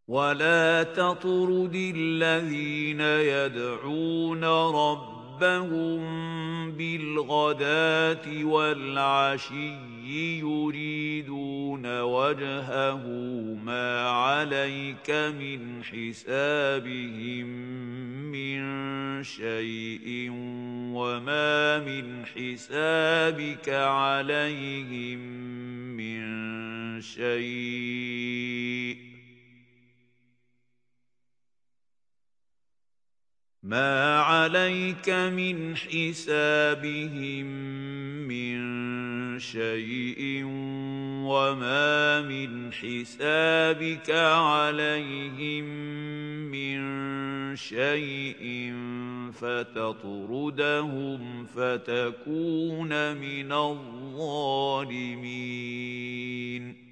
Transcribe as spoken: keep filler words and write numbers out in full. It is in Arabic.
ولا تطرد الذين يدعون ربهم بالغداة والعشي يريدون وجهه ما عليك من حسابهم من شيء وما من حسابك عليهم من شيء ما عليك من حسابهم من شيء وما من حسابك عليهم من شيء فتطردهم فتكون من الظالمين.